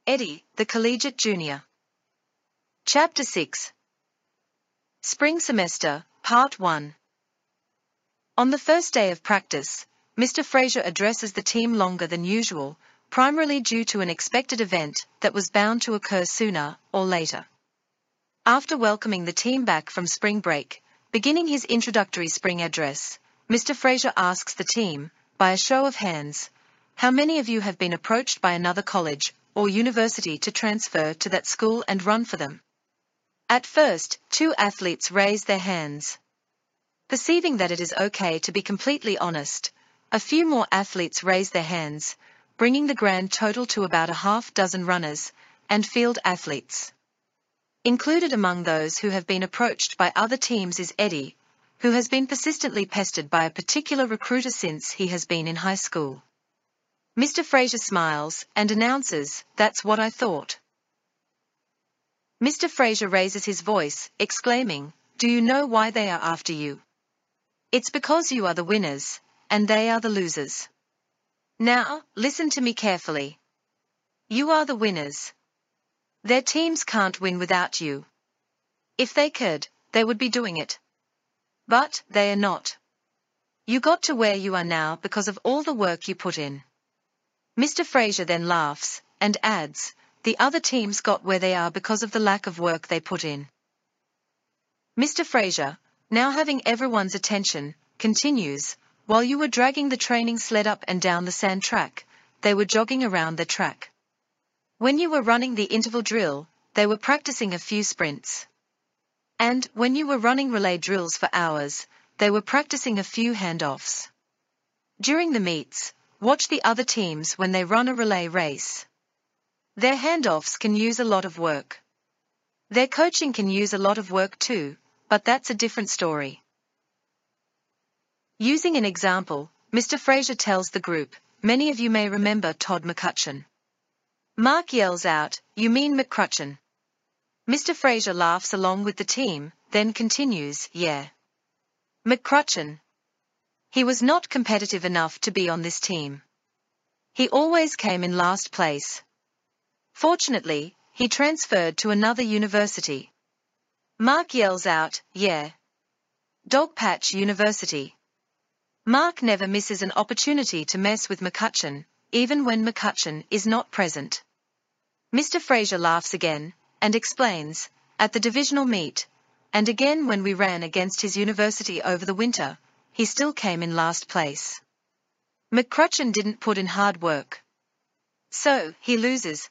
Eddie, the Collegiate Junior. Chapter 6. Spring Semester, Part 1. On the first day of practice, Mr. Fraser addresses the team longer than usual, primarily due to an expected event that was bound to occur sooner or later. After welcoming the team back from spring break, beginning his introductory spring address, Mr. Fraser asks the team, by a show of hands, how many of you have been approached by another college or university to transfer to that school and run for them? At first, 2 athletes raised their hands. Perceiving that it is okay to be completely honest, a few more athletes raised their hands, bringing the grand total to about a half dozen runners and field athletes. Included among those who have been approached by other teams is Eddie, who has been persistently pestered by a particular recruiter since he has been in high school. Mr. Fraser smiles and announces, "That's what I thought." Mr. Fraser raises his voice, exclaiming, "Do you know why they are after you? It's because you are the winners, and they are the losers. Now, listen to me carefully. You are the winners. Their teams can't win without you. If they could, they would be doing it. But they are not. You got to where you are now because of all the work you put in." Mr. Fraser then laughs, and adds, "The other teams got where they are because of the lack of work they put in." Mr. Fraser, now having everyone's attention, continues, "While you were dragging the training sled up and down the sand track, they were jogging around the track. When you were running the interval drill, they were practicing a few sprints. And when you were running relay drills for hours, they were practicing a few handoffs. During the meets, watch the other teams when they run a relay race. Their handoffs can use a lot of work. Their coaching can use a lot of work too, but that's a different story." Using an example, Mr. Fraser tells the group, "Many of you may remember Todd McCutcheon." Mark yells out, "You mean McCrutcheon?" Mr. Fraser laughs along with the team, then continues, "Yeah. McCrutcheon. He was not competitive enough to be on this team. He always came in last place. Fortunately, he transferred to another university." Mark yells out, "Yeah. Dogpatch University." Mark never misses an opportunity to mess with McCutcheon, even when McCutcheon is not present. Mr. Fraser laughs again, and explains, "At the divisional meet, and again when we ran against his university over the winter, he still came in last place. McCrutcheon didn't put in hard work. So, he loses."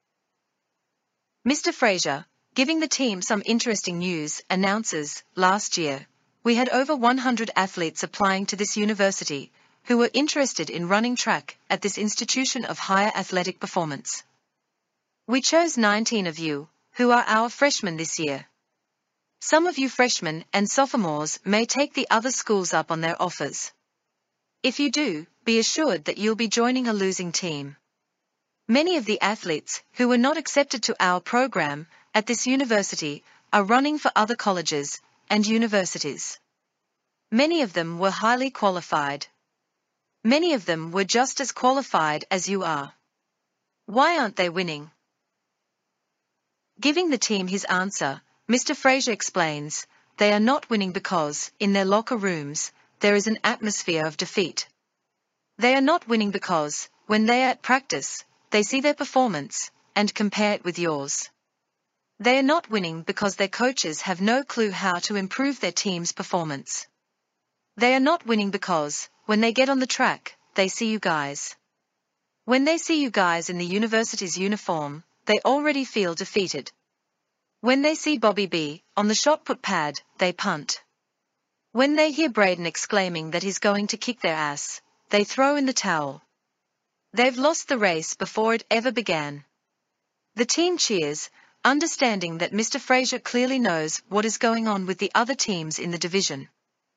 Mr. Fraser, giving the team some interesting news, announces, "Last year, we had over 100 athletes applying to this university, who were interested in running track at this institution of higher athletic performance. We chose 19 of you, who are our freshmen this year. Some of you freshmen and sophomores may take the other schools up on their offers. If you do, be assured that you'll be joining a losing team. Many of the athletes who were not accepted to our program at this university are running for other colleges and universities. Many of them were highly qualified. Many of them were just as qualified as you are. Why aren't they winning?" Giving the team his answer, Mr. Fraser explains, "They are not winning because, in their locker rooms, there is an atmosphere of defeat. They are not winning because, when they are at practice, they see their performance and compare it with yours. They are not winning because their coaches have no clue how to improve their team's performance. They are not winning because, when they get on the track, they see you guys. When they see you guys in the university's uniform, they already feel defeated. When they see Bobby B on the shot put pad, they punt. When they hear Braden exclaiming that he's going to kick their ass, they throw in the towel. They've lost the race before it ever began." The team cheers, understanding that Mr. Fraser clearly knows what is going on with the other teams in the division.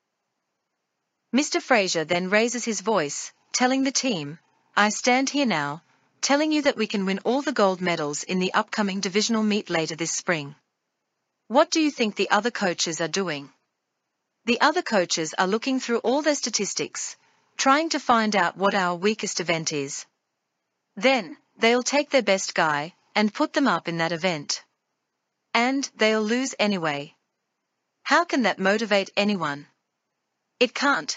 Mr. Fraser then raises his voice, telling the team, "I stand here now, telling you that we can win all the gold medals in the upcoming divisional meet later this spring. What do you think the other coaches are doing? The other coaches are looking through all their statistics, trying to find out what our weakest event is. Then, they'll take their best guy, and put them up in that event. And they'll lose anyway. How can that motivate anyone? It can't.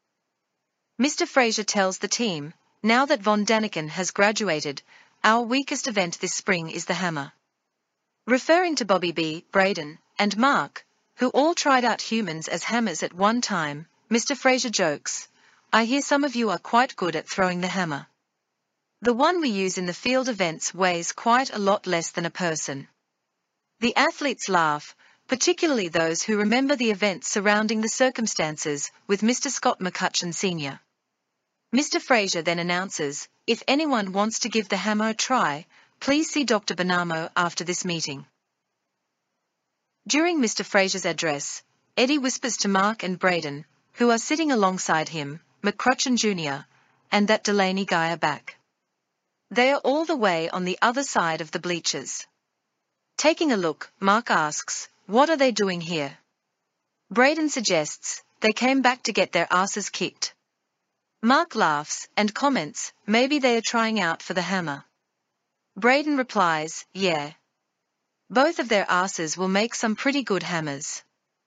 Mr. Fraser tells the team, now that von Daniken has graduated, our weakest event this spring is the hammer. Referring to Bobby B, Braden, and Mark, who all tried out humans as hammers at one time, Mr. Fraser jokes, I hear some of you are quite good at throwing the hammer. The one we use in the field events weighs quite a lot less than a person. The athletes laugh, particularly those who remember the events surrounding the circumstances with Mr. Scott McCutcheon Sr. Mr. Fraser then announces, if anyone wants to give the hammer a try, please see Dr. Bonamo after this meeting. During Mr. Fraser's address, Eddie whispers to Mark and Braden, who are sitting alongside him, McCutcheon Jr., and that Delaney guy are back. They are all the way on the other side of the bleachers. Taking a look, Mark asks, what are they doing here? Braden suggests, they came back to get their asses kicked. Mark laughs and comments, maybe they are trying out for the hammer. Braden replies, yeah. Both of their asses will make some pretty good hammers.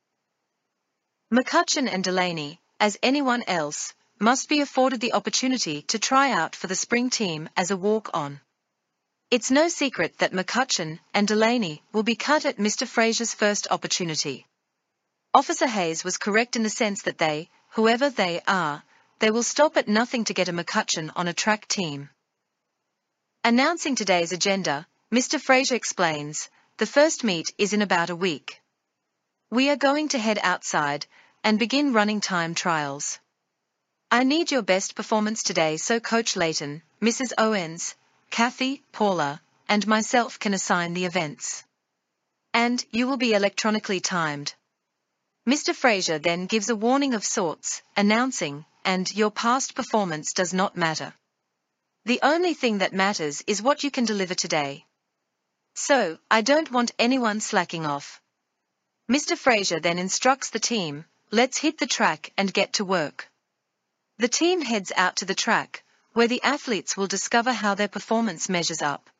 McCutcheon and Delaney, as anyone else, must be afforded the opportunity to try out for the spring team as a walk-on. It's no secret that McCutcheon and Delaney will be cut at Mr. Fraser's first opportunity. Officer Hayes was correct in the sense that they, whoever they are, they will stop at nothing to get a McCutcheon on a track team. Announcing today's agenda, Mr. Fraser explains, the first meet is in about a week. We are going to head outside and begin running time trials. I need your best performance today so Coach Layton, Mrs. Owens, Kathy, Paula, and myself can assign the events. And you will be electronically timed. Mr. Fraser then gives a warning of sorts, announcing, and your past performance does not matter. The only thing that matters is what you can deliver today. So, I don't want anyone slacking off. Mr. Fraser then instructs the team, let's hit the track and get to work. The team heads out to the track, where the athletes will discover how their performance measures up.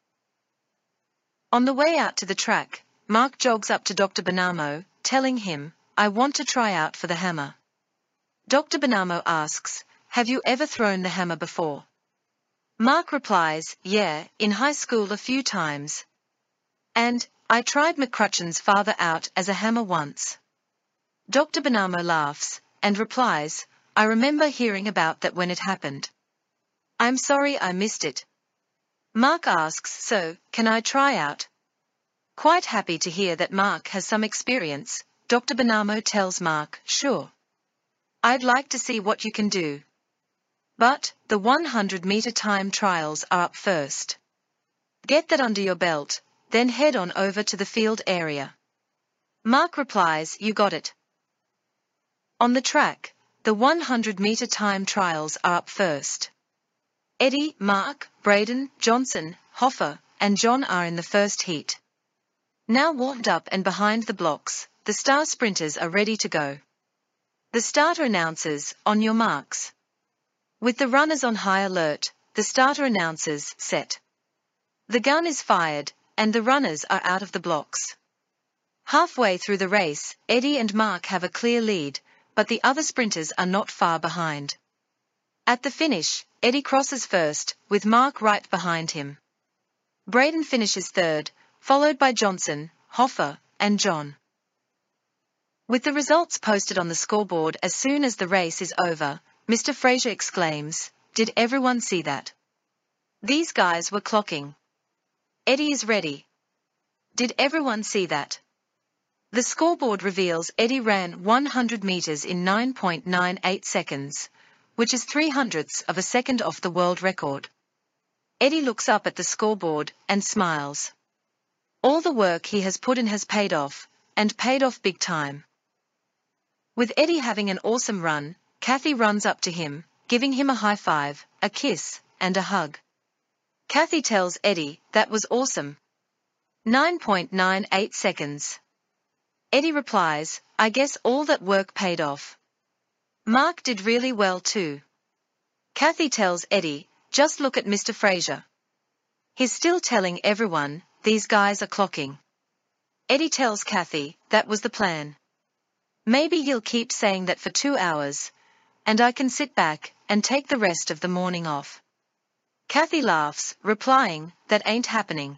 On the way out to the track, Mark jogs up to Dr. Bonamo, telling him, I want to try out for the hammer. Dr. Bonamo asks, have you ever thrown the hammer before? Mark replies, yeah, in high school a few times. And, I tried McCutcheon's father out as a hammer once. Dr. Bonamo laughs, and replies, I remember hearing about that when it happened. I'm sorry I missed it. Mark asks, so, can I try out? Quite happy to hear that Mark has some experience, Dr. Bonamo tells Mark, sure. I'd like to see what you can do. But, the 100-meter time trials are up first. Get that under your belt, then head on over to the field area. Mark replies, you got it. On the track, the 100-meter time trials are up first. Eddie, Mark, Braden, Johnson, Hoffer, and John are in the first heat. Now warmed up and behind the blocks, the star sprinters are ready to go. The starter announces, on your marks. With the runners on high alert, the starter announces, set. The gun is fired, and the runners are out of the blocks. Halfway through the race, Eddie and Mark have a clear lead, but the other sprinters are not far behind. At the finish, Eddie crosses first, with Mark right behind him. Braden finishes third, followed by Johnson, Hoffer, and John. With the results posted on the scoreboard as soon as the race is over, Mr. Fraser exclaims, did everyone see that? These guys were clocking. Eddie is ready. Did everyone see that? The scoreboard reveals Eddie ran 100 meters in 9.98 seconds, which is 0.03 of a second off the world record. Eddie looks up at the scoreboard and smiles. All the work he has put in has paid off, and paid off big time. With Eddie having an awesome run, Kathy runs up to him, giving him a high five, a kiss, and a hug. Kathy tells Eddie, that was awesome. 9.98 seconds. Eddie replies, I guess all that work paid off. Mark did really well too. Kathy tells Eddie, just look at Mr. Fraser. He's still telling everyone, these guys are clocking. Eddie tells Kathy, that was the plan. Maybe he'll keep saying that for 2 hours, and I can sit back and take the rest of the morning off. Kathy laughs, replying, that ain't happening.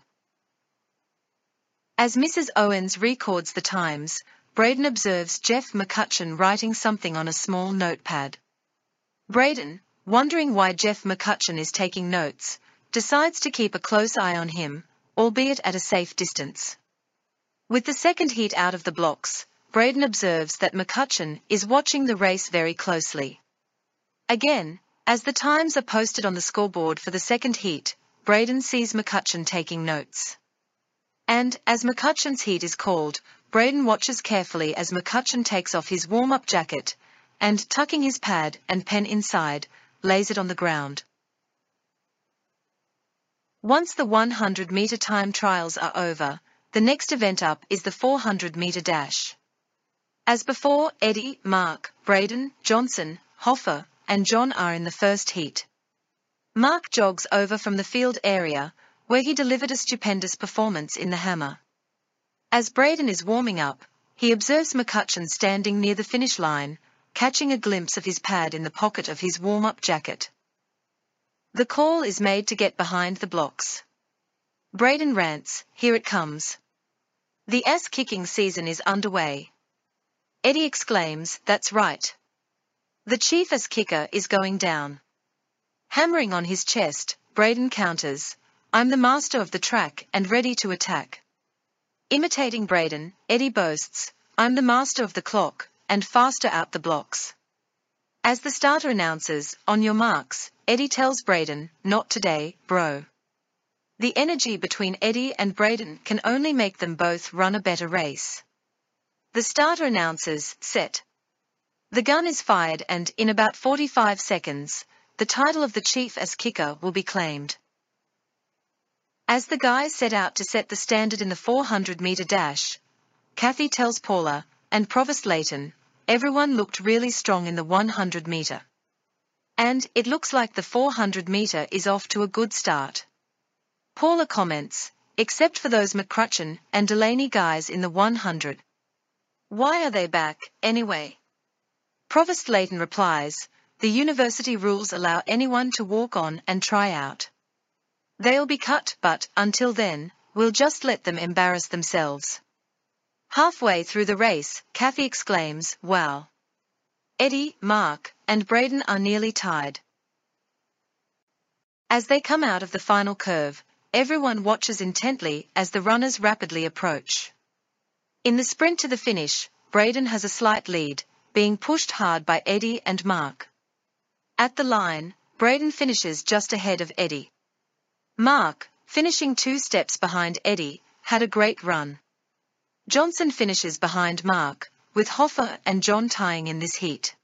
As Mrs. Owens records the times, Braden observes Jeff McCutcheon writing something on a small notepad. Braden, wondering why Jeff McCutcheon is taking notes, decides to keep a close eye on him, albeit at a safe distance. With the second heat out of the blocks, Braden observes that McCutcheon is watching the race very closely. Again, as the times are posted on the scoreboard for the second heat, Braden sees McCutcheon taking notes. And, as McCutcheon's heat is called, Braden watches carefully as McCutcheon takes off his warm-up jacket, and, tucking his pad and pen inside, lays it on the ground. Once the 100-meter time trials are over, the next event up is the 400-meter dash. As before, Eddie, Mark, Braden, Johnson, Hoffa, and John are in the first heat. Mark jogs over from the field area, where he delivered a stupendous performance in the hammer. As Braden is warming up, he observes McCutcheon standing near the finish line, catching a glimpse of his pad in the pocket of his warm-up jacket. The call is made to get behind the blocks. Braden rants, here it comes. The ass-kicking season is underway. Eddie exclaims, that's right. The chief ass-kicker is going down. Hammering on his chest, Braden counters, I'm the master of the track and ready to attack. Imitating Braden, Eddie boasts, I'm the master of the clock, and faster out the blocks. As the starter announces, on your marks, Eddie tells Braden, not today, bro. The energy between Eddie and Braden can only make them both run a better race. The starter announces, set. The gun is fired and, in about 45 seconds, the title of the chief as kicker will be claimed. As the guys set out to set the standard in the 400-meter dash, Kathy tells Paula, and Provost Layton, everyone looked really strong in the 100-meter. And, it looks like the 400-meter is off to a good start. Paula comments, except for those McCutcheon and Delaney guys in the 100. Why are they back, anyway? Provost Layton replies, the university rules allow anyone to walk on and try out. They'll be cut, but, until then, we'll just let them embarrass themselves. Halfway through the race, Kathy exclaims, wow. Eddie, Mark, and Braden are nearly tied. As they come out of the final curve, everyone watches intently as the runners rapidly approach. In the sprint to the finish, Braden has a slight lead, being pushed hard by Eddie and Mark. At the line, Braden finishes just ahead of Eddie. Mark, finishing 2 steps behind Eddie, had a great run. Johnson finishes behind Mark, with Hoffa and John tying in this heat.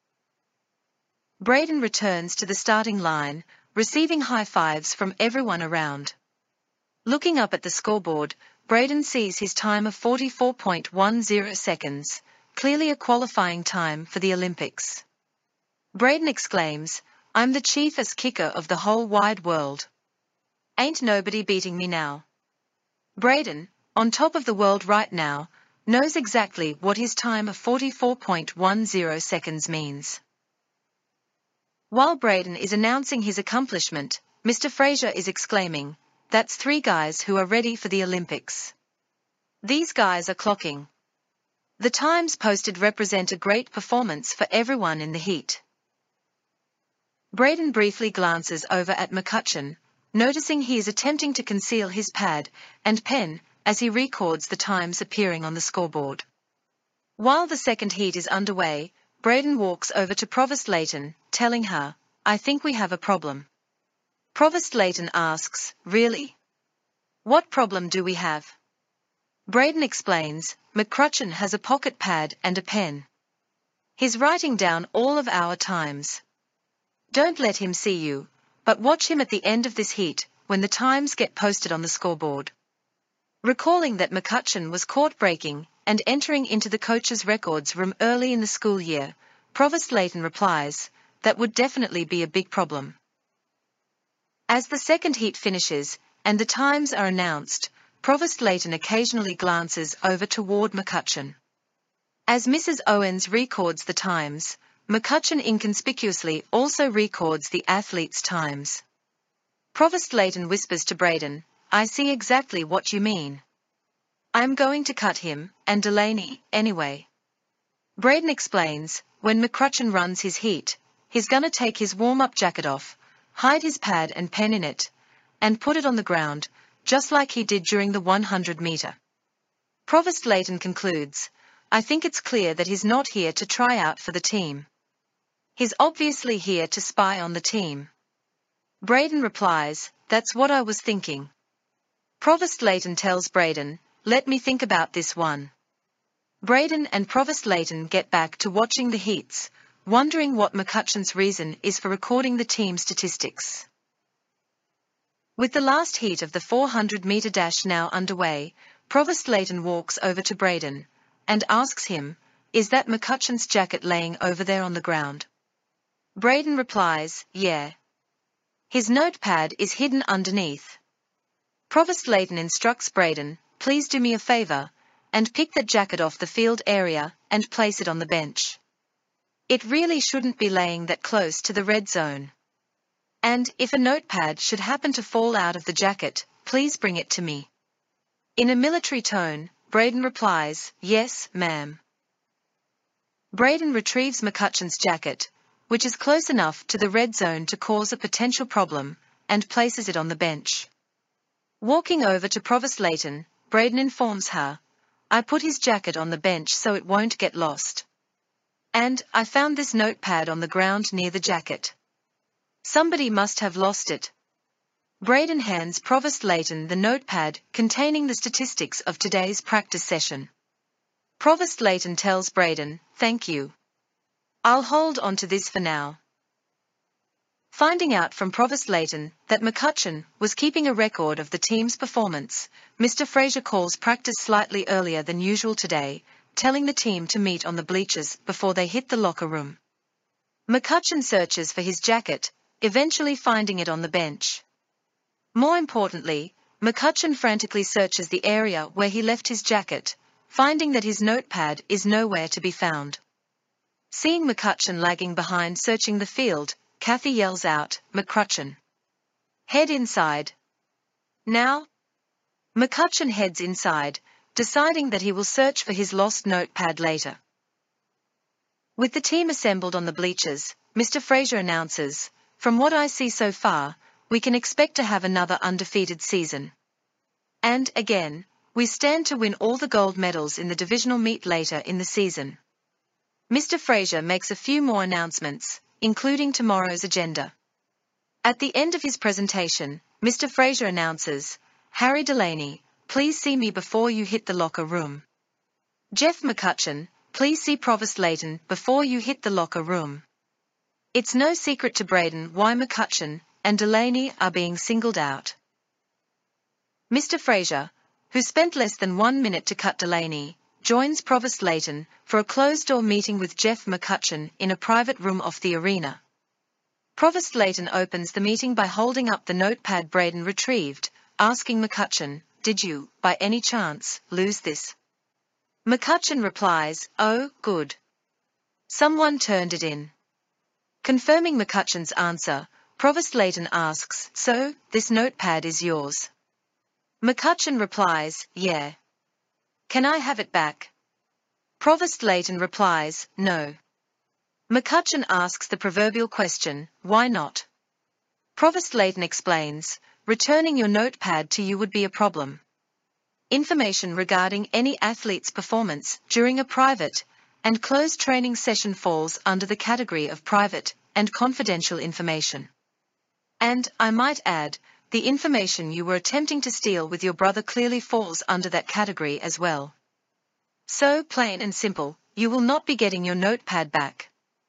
Braden returns to the starting line, receiving high fives from everyone around. Looking up at the scoreboard, Braden sees his time of 44.10 seconds, clearly a qualifying time for the Olympics. Braden exclaims, I'm the chiefest kicker of the whole wide world. Ain't nobody beating me now. Braden, on top of the world right now, knows exactly what his time of 44.10 seconds means. While Braden is announcing his accomplishment, Mr. Fraser is exclaiming, that's 3 guys who are ready for the Olympics. These guys are clocking. The times posted represent a great performance for everyone in the heat. Braden briefly glances over at McCutcheon, noticing he is attempting to conceal his pad and pen as he records the times appearing on the scoreboard. While the second heat is underway, Braden walks over to Provost Layton, telling her, I think we have a problem. Provost Layton asks, really? What problem do we have? Braden explains, McCutcheon has a pocket pad and a pen. He's writing down all of our times. Don't let him see you, but watch him at the end of this heat, when the times get posted on the scoreboard. Recalling that McCutcheon was caught breaking and entering into the coach's records room early in the school year, Provost Layton replies, that would definitely be a big problem. As the second heat finishes, and the times are announced, Provost Layton occasionally glances over toward McCutcheon. As Mrs. Owens records the times, McCutcheon inconspicuously also records the athletes' times. Provost Layton whispers to Braden, "I see exactly what you mean. I'm going to cut him, and Delaney, anyway." Braden explains, when McCutcheon runs his heat, he's gonna take his warm-up jacket off, hide his pad and pen in it, and put it on the ground, just like he did during the 100-meter. Provost Layton concludes, "I think it's clear that he's not here to try out for the team. He's obviously here to spy on the team." Braden replies, "That's what I was thinking." Provost Layton tells Braden, "Let me think about this one." Braden and Provost Layton get back to watching the heats, wondering what McCutcheon's reason is for recording the team statistics. With the last heat of the 400-meter dash now underway, Provost Layton walks over to Braden and asks him, "Is that McCutcheon's jacket laying over there on the ground?" Braden replies, "Yeah. His notepad is hidden underneath." Provost Layton instructs Braden, "Please do me a favor, and pick that jacket off the field area and place it on the bench. It really shouldn't be laying that close to the red zone. And if a notepad should happen to fall out of the jacket, please bring it to me." In a military tone, Braden replies, "Yes, ma'am." Braden retrieves McCutcheon's jacket, which is close enough to the red zone to cause a potential problem, and places it on the bench. Walking over to Provost Layton, Braden informs her, "I put his jacket on the bench so it won't get lost. And I found this notepad on the ground near the jacket. Somebody must have lost it." Braden hands Provost Layton the notepad containing the statistics of today's practice session. Provost Layton tells Braden, "Thank you. I'll hold on to this for now." Finding out from Provost Layton that McCutcheon was keeping a record of the team's performance, Mr. Fraser calls practice slightly earlier than usual today, telling the team to meet on the bleachers before they hit the locker room. McCutcheon searches for his jacket, eventually finding it on the bench. More importantly, McCutcheon frantically searches the area where he left his jacket, finding that his notepad is nowhere to be found. Seeing McCutcheon lagging behind searching the field, Kathy yells out, "McCutcheon, head inside. Now?" McCutcheon heads inside, deciding that he will search for his lost notepad later. With the team assembled on the bleachers, Mr. Fraser announces, "From what I see so far, we can expect to have another undefeated season. And, again, we stand to win all the gold medals in the divisional meet later in the season." Mr. Fraser makes a few more announcements, including tomorrow's agenda. At the end of his presentation, Mr. Fraser announces, "Harry Delaney, please see me before you hit the locker room. Jeff McCutcheon, please see Provost Layton before you hit the locker room." It's no secret to Braden why McCutcheon and Delaney are being singled out. Mr. Fraser, who spent less than 1 minute to cut Delaney, joins Provost Layton for a closed-door meeting with Jeff McCutcheon in a private room off the arena. Provost Layton opens the meeting by holding up the notepad Braden retrieved, asking McCutcheon, "Did you, by any chance, lose this?" McCutcheon replies, "Oh, good. Someone turned it in." Confirming McCutcheon's answer, Provost Layton asks, "So, this notepad is yours?" McCutcheon replies, "Yeah. Can I have it back?" Provost Layton replies, "No." McCutcheon asks the proverbial question, "Why not?" Provost Layton explains, "Returning your notepad to you would be a problem. Information regarding any athlete's performance during a private and closed training session falls under the category of private and confidential information. And, I might add, the information you were attempting to steal with your brother clearly falls under that category as well. So, plain and simple, you will not be getting your notepad back."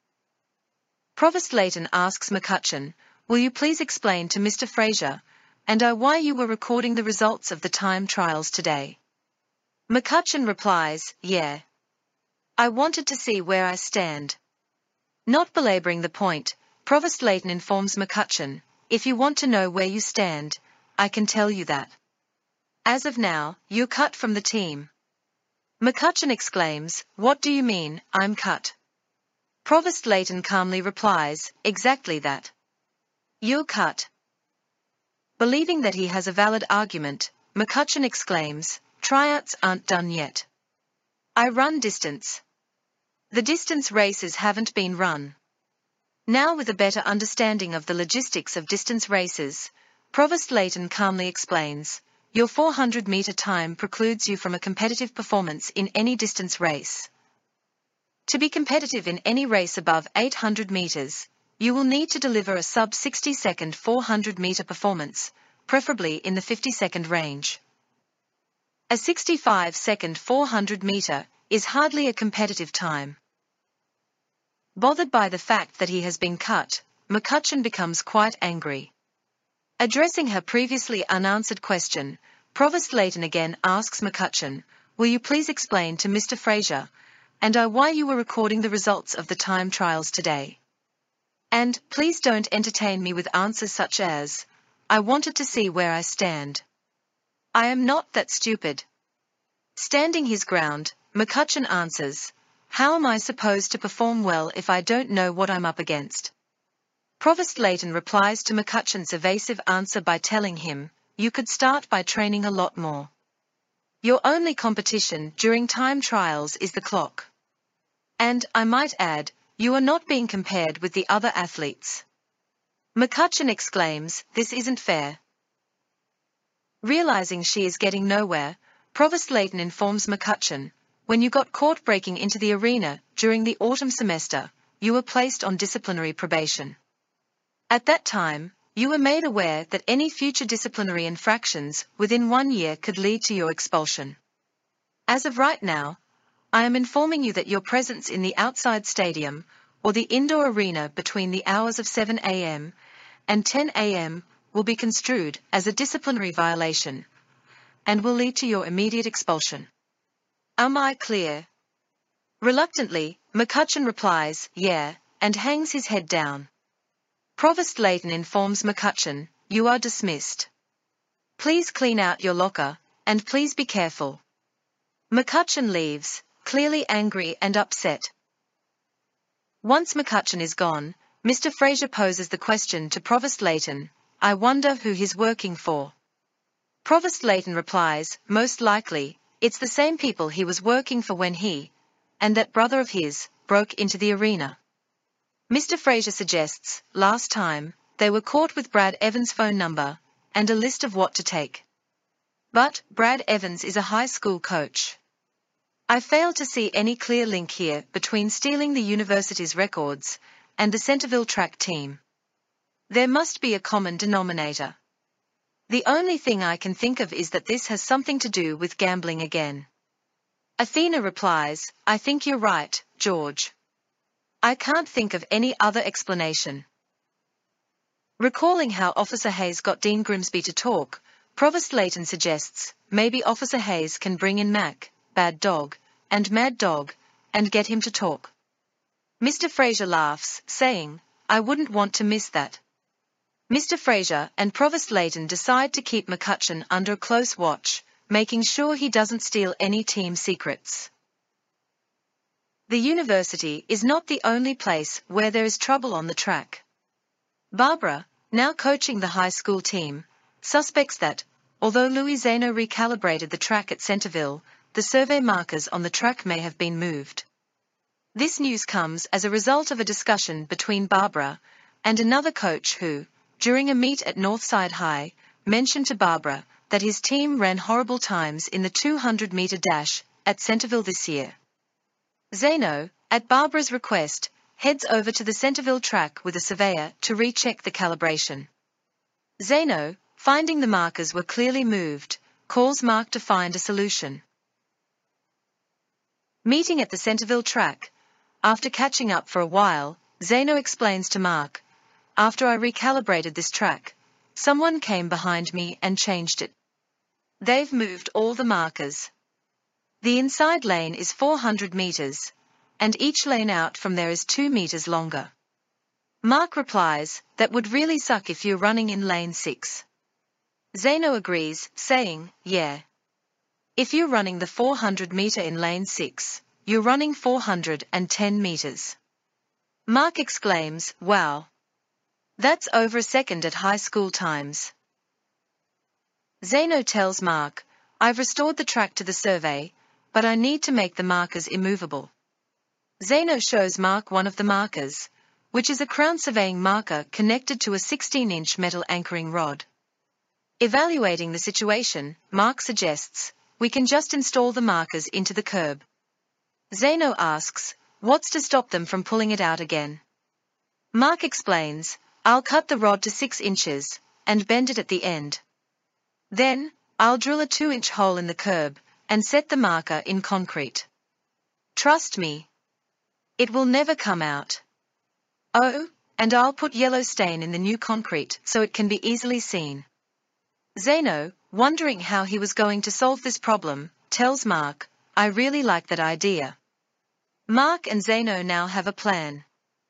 Provost Layton asks McCutcheon, "Will you please explain to Mr. Fraser and I why you were recording the results of the time trials today?" McCutcheon replies, "Yeah. I wanted to see where I stand." Not belaboring the point, Provost Layton informs McCutcheon, "If you want to know where you stand, I can tell you that. As of now, you're cut from the team. McCutcheon exclaims, "What do you mean, I'm cut?" Provost Layton calmly replies, "Exactly that. You're cut." Believing that he has a valid argument, McCutcheon exclaims, "Tryouts aren't done yet. I run distance. The distance races haven't been run." Now, with a better understanding of the logistics of distance races, Provost Layton calmly explains, "Your 400-meter time precludes you from a competitive performance in any distance race. To be competitive in any race above 800 meters, you will need to deliver a sub-60-second 400-meter performance, preferably in the 50-second range. A 65-second 400-meter is hardly a competitive time." Bothered by the fact that he has been cut, McCutcheon becomes quite angry. Addressing her previously unanswered question, Provost Layton again asks McCutcheon, "Will you please explain to Mr. Fraser and I why you were recording the results of the time trials today? And please don't entertain me with answers such as, 'I wanted to see where I stand.' I am not that stupid." Standing his ground, McCutcheon answers, "How am I supposed to perform well if I don't know what I'm up against?" Provost Layton replies to McCutcheon's evasive answer by telling him, "You could start by training a lot more. Your only competition during time trials is the clock. And, I might add, you are not being compared with the other athletes." McCutcheon exclaims, "This isn't fair." Realizing she is getting nowhere, Provost Layton informs McCutcheon, "When you got caught breaking into the arena during the autumn semester, you were placed on disciplinary probation. At that time, you were made aware that any future disciplinary infractions within 1 year could lead to your expulsion. As of right now, I am informing you that your presence in the outside stadium or the indoor arena between the hours of 7 a.m. and 10 a.m. will be construed as a disciplinary violation and will lead to your immediate expulsion. Am I clear?" Reluctantly, McCutcheon replies, "Yeah," and hangs his head down. Provost Layton informs McCutcheon, "You are dismissed. Please clean out your locker, and please be careful." McCutcheon leaves, clearly angry and upset. Once McCutcheon is gone, Mr. Fraser poses the question to Provost Layton, "I wonder who he's working for." Provost Layton replies, "Most likely, it's the same people he was working for when he, and that brother of his, broke into the arena." Mr. Fraser suggests, "Last time, they were caught with Brad Evans' phone number, and a list of what to take. But, Brad Evans is a high school coach. I fail to see any clear link here between stealing the university's records and the Centerville track team. There must be a common denominator. The only thing I can think of is that this has something to do with gambling again." Athena replies, "I think you're right, George. I can't think of any other explanation." Recalling how Officer Hayes got Dean Grimsby to talk, Provost Layton suggests, "Maybe Officer Hayes can bring in Mac, Bad Dog, and Mad Dog, and get him to talk." Mr. Fraser laughs, saying, "I wouldn't want to miss that." Mr. Fraser and Provost Layton decide to keep McCutcheon under a close watch, making sure he doesn't steal any team secrets. The university is not the only place where there is trouble on the track. Barbara, now coaching the high school team, suspects that, although Louis Zaino recalibrated the track at Centerville, the survey markers on the track may have been moved. This news comes as a result of a discussion between Barbara and another coach who, during a meet at Northside High, mentioned to Barbara that his team ran horrible times in the 200-meter dash at Centerville this year. Zaino, at Barbara's request, heads over to the Centerville track with a surveyor to recheck the calibration. Zaino, finding the markers were clearly moved, calls Mark to find a solution. Meeting at the Centerville track, after catching up for a while, Zaino explains to Mark, "After I recalibrated this track, someone came behind me and changed it. They've moved all the markers. The inside lane is 400 meters, and each lane out from there is 2 meters longer." Mark replies, "That would really suck if you're running in lane 6. Zeno agrees, saying, yeah. If you're running the 400 meter in lane 6, you're running 410 meters. Mark exclaims, wow. That's over a second at high school times. Zeno tells Mark, I've restored the track to the survey, but I need to make the markers immovable. Zeno shows Mark one of the markers, which is a crown surveying marker connected to a 16-inch metal anchoring rod. Evaluating the situation, Mark suggests, we can just install the markers into the curb. Zeno asks, what's to stop them from pulling it out again? Mark explains, I'll cut the rod to 6 inches, and bend it at the end. Then, I'll drill a 2-inch hole in the curb, and set the marker in concrete. Trust me. It will never come out. Oh, and I'll put yellow stain in the new concrete so it can be easily seen. Zeno, wondering how he was going to solve this problem, tells Mark, I really like that idea. Mark and Zeno now have a plan.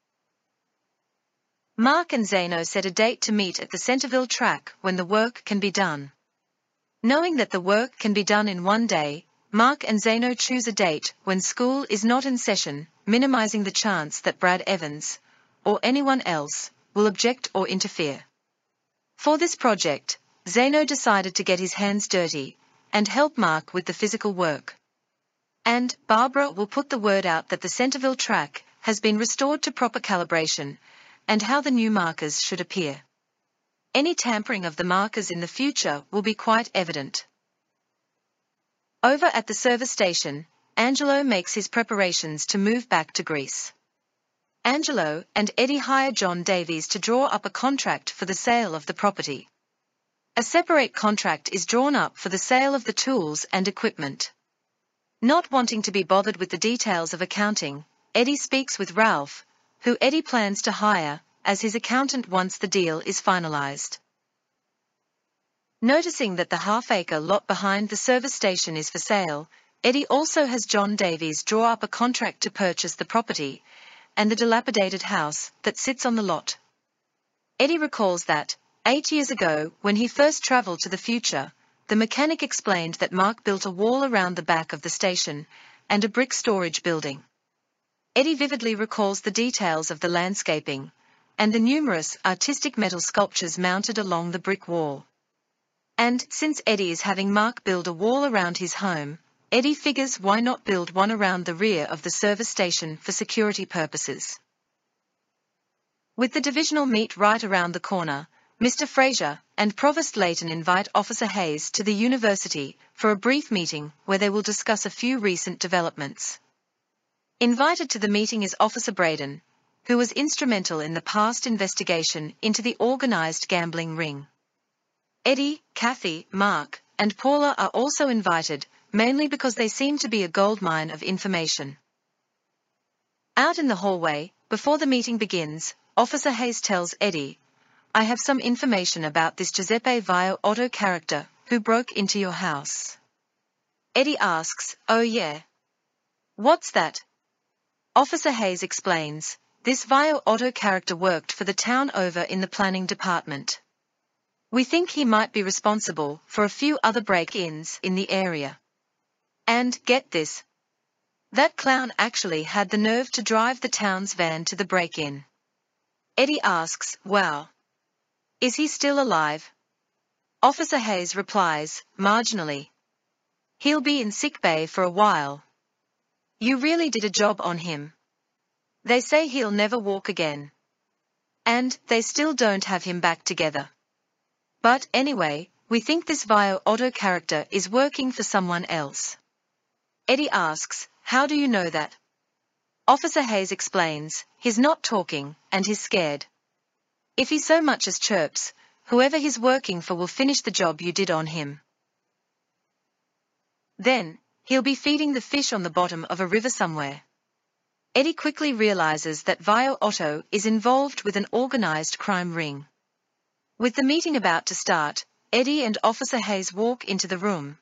Mark and Zeno set a date to meet at the Centerville track when the work can be done. Knowing that the work can be done in one day, Mark and Zeno choose a date when school is not in session, minimizing the chance that Brad Evans, or anyone else, will object or interfere. For this project, Zeno decided to get his hands dirty and help Mark with the physical work. And Barbara will put the word out that the Centerville track has been restored to proper calibration and how the new markers should appear. Any tampering of the markers in the future will be quite evident. Over at the service station, Angelo makes his preparations to move back to Greece. Angelo and Eddie hire John Davies to draw up a contract for the sale of the property. A separate contract is drawn up for the sale of the tools and equipment. Not wanting to be bothered with the details of accounting, Eddie speaks with Ralph, who Eddie plans to hire as his accountant once the deal is finalized. Noticing that the half-acre lot behind the service station is for sale, Eddie also has John Davies draw up a contract to purchase the property and the dilapidated house that sits on the lot. Eddie recalls that, 8 years ago, when he first traveled to the future, the mechanic explained that Mark built a wall around the back of the station and a brick storage building. Eddie vividly recalls the details of the landscaping and the numerous artistic metal sculptures mounted along the brick wall. And since Eddie is having Mark build a wall around his home, Eddie figures why not build one around the rear of the service station for security purposes. With the divisional meet right around the corner, Mr. Fraser and Provost Layton invite Officer Hayes to the university for a brief meeting where they will discuss a few recent developments. Invited to the meeting is Officer Braden, who was instrumental in the past investigation into the organized gambling ring. Eddie, Kathy, Mark, and Paula are also invited, mainly because they seem to be a goldmine of information. Out in the hallway, before the meeting begins, Officer Hayes tells Eddie, I have some information about this Giuseppe Vio Otto character who broke into your house. Eddie asks, oh yeah. What's that? Officer Hayes explains, this Vio Otto character worked for the town over in the planning department. We think he might be responsible for a few other break-ins in the area. And, get this. That clown actually had the nerve to drive the town's van to the break-in. Eddie asks, wow. Is he still alive? Officer Hayes replies, marginally. He'll be in sick bay for a while. You really did a job on him. They say he'll never walk again. And they still don't have him back together. But anyway, we think this Vio Otto character is working for someone else. Eddie asks, how do you know that? Officer Hayes explains, he's not talking, and he's scared. If he so much as chirps, whoever he's working for will finish the job you did on him. Then, he'll be feeding the fish on the bottom of a river somewhere. Eddie quickly realizes that Vio Otto is involved with an organized crime ring. With the meeting about to start, Eddie and Officer Hayes walk into the room.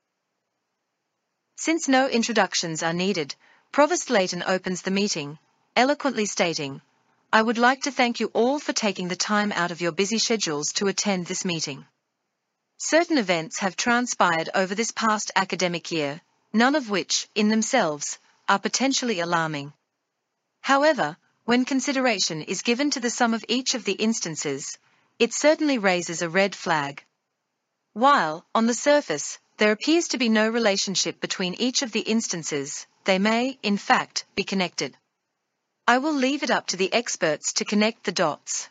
Since no introductions are needed, Provost Layton opens the meeting, eloquently stating, I would like to thank you all for taking the time out of your busy schedules to attend this meeting. Certain events have transpired over this past academic year, none of which, in themselves, are potentially alarming. However, when consideration is given to the sum of each of the instances, it certainly raises a red flag. While, on the surface, there appears to be no relationship between each of the instances, they may, in fact, be connected. I will leave it up to the experts to connect the dots.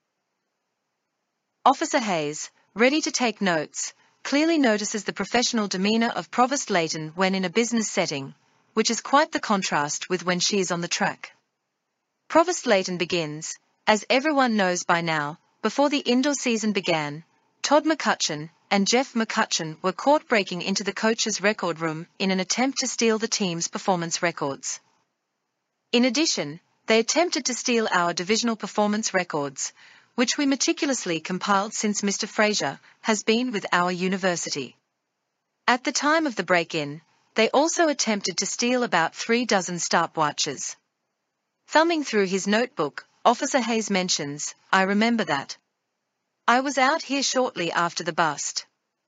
Officer Hayes, ready to take notes, clearly notices the professional demeanor of Provost Layton when in a business setting, which is quite the contrast with when she is on the track. Provost Layton begins, as everyone knows by now, before the indoor season began, Todd McCutcheon and Jeff McCutcheon were caught breaking into the coach's record room in an attempt to steal the team's performance records. In addition, they attempted to steal our divisional performance records, which we meticulously compiled since Mr. Fraser has been with our university. At the time of the break-in, they also attempted to steal about 3 dozen stopwatches. Thumbing through his notebook, Officer Hayes mentions, "I remember that. I was out here shortly after the bust."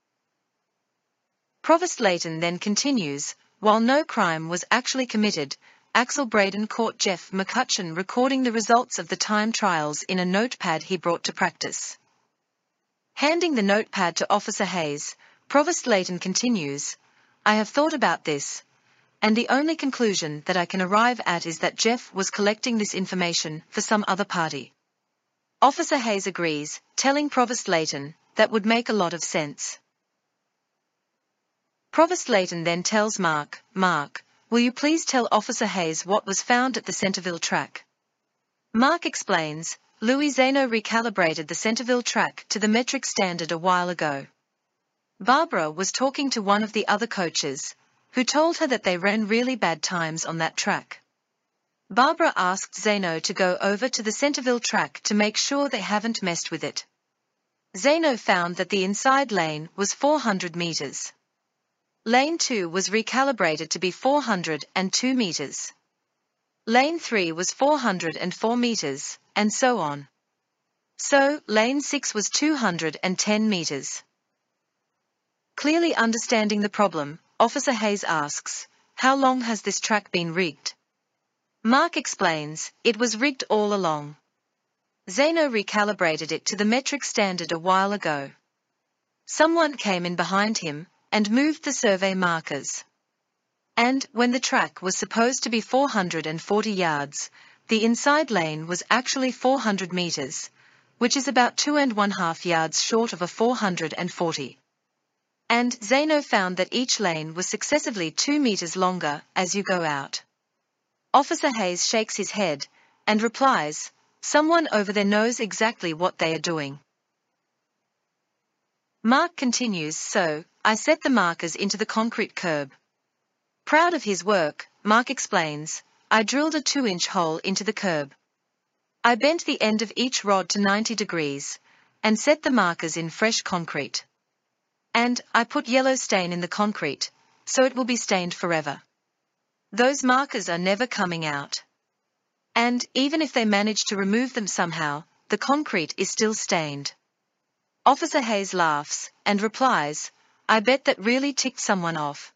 Provost Layton then continues, "While no crime was actually committed, Axel Braden caught Jeff McCutcheon recording the results of the time trials in a notepad he brought to practice." Handing the notepad to Officer Hayes, Provost Layton continues, "I have thought about this, and the only conclusion that I can arrive at is that Jeff was collecting this information for some other party." Officer Hayes agrees, telling Provost Layton, "That would make a lot of sense." Provost Layton then tells Mark, "Will you please tell Officer Hayes what was found at the Centerville track?" Mark explains, "Louis Zeno recalibrated the Centerville track to the metric standard a while ago. Barbara was talking to one of the other coaches, who told her that they ran really bad times on that track. Barbara asked Zeno to go over to the Centerville track to make sure they haven't messed with it. Zeno found that the inside lane was 400 meters. Lane 2 was recalibrated to be 402 meters. Lane 3 was 404 meters, and so on. So, lane 6 was 210 meters. Clearly understanding the problem, Officer Hayes asks, "How long has this track been rigged?" Mark explains, "It was rigged all along. Zeno recalibrated it to the metric standard a while ago. Someone came in behind him and moved the survey markers. And, when the track was supposed to be 440 yards, the inside lane was actually 400 meters, which is about 2.5 yards short of a 440. And Zeno found that each lane was successively 2 meters longer as you go out." Officer Hayes shakes his head and replies, "Someone over there knows exactly what they are doing." Mark continues, "So, I set the markers into the concrete curb." Proud of his work, Mark explains, "I drilled a 2-inch hole into the curb. I bent the end of each rod to 90 degrees, and set the markers in fresh concrete. And I put yellow stain in the concrete, so it will be stained forever. Those markers are never coming out. And, even if they manage to remove them somehow, the concrete is still stained." Officer Hayes laughs, and replies, "I bet that really ticked someone off."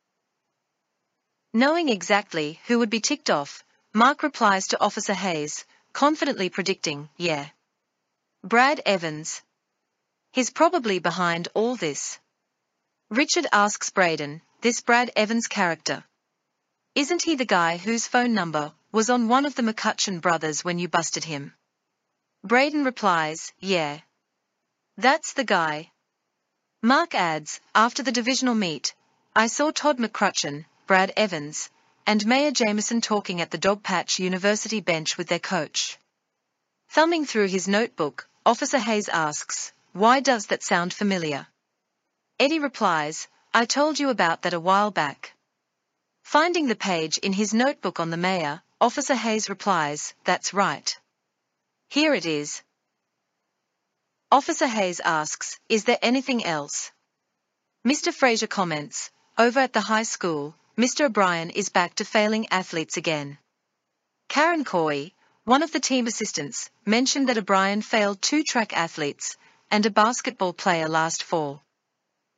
Knowing exactly who would be ticked off, Mark replies to Officer Hayes, confidently predicting, "Yeah. Brad Evans. He's probably behind all this." Richard asks Braden, "This Brad Evans character. Isn't he the guy whose phone number was on one of the McCutcheon brothers when you busted him?" Braden replies, "Yeah. That's the guy." Mark adds, "After the divisional meet, I saw Todd McCutcheon, Brad Evans, and Mayor Jameson talking at the Dogpatch University bench with their coach." Thumbing through his notebook, Officer Hayes asks, "Why does that sound familiar?" Eddie replies, "I told you about that a while back." Finding the page in his notebook on the mayor, Officer Hayes replies, "That's right. Here it is." Officer Hayes asks, "Is there anything else?" Mr. Fraser comments, "Over at the high school, Mr. O'Brien is back to failing athletes again." Karen Coy, one of the team assistants, mentioned that O'Brien failed 2 track athletes and a basketball player last fall.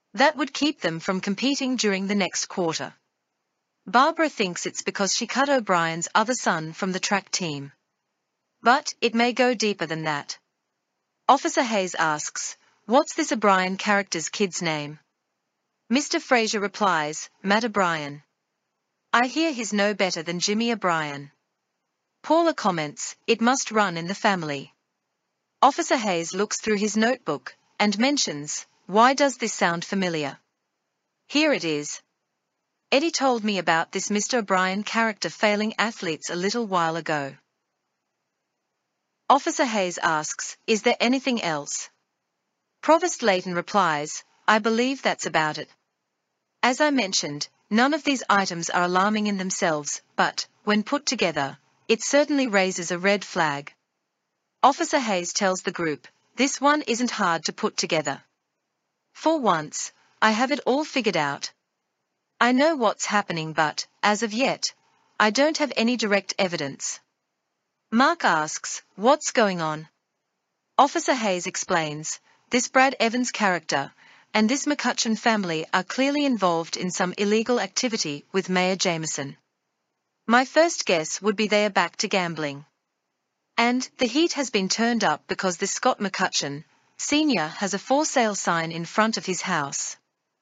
That would keep them from competing during the next quarter. Barbara thinks it's because she cut O'Brien's other son from the track team. But it may go deeper than that. Officer Hayes asks, "What's this O'Brien character's kid's name?" Mr. Fraser replies, "Matt O'Brien. I hear he's no better than Jimmy O'Brien." Paula comments, "It must run in the family." Officer Hayes looks through his notebook and mentions, "Why does this sound familiar?" Here it is. Eddie told me about this Mr. O'Brien character failing athletes a little while ago. Officer Hayes asks, "Is there anything else?" Provost Layton replies, "I believe that's about it. As I mentioned, none of these items are alarming in themselves, but, when put together, it certainly raises a red flag." Officer Hayes tells the group, "This one isn't hard to put together. For once, I have it all figured out. I know what's happening, but, as of yet, I don't have any direct evidence." Mark asks, "What's going on?" Officer Hayes explains, "This Brad Evans character and this McCutcheon family are clearly involved in some illegal activity with Mayor Jameson. My first guess would be they are back to gambling. And the heat has been turned up because this Scott McCutcheon, Sr. has a for sale sign in front of his house."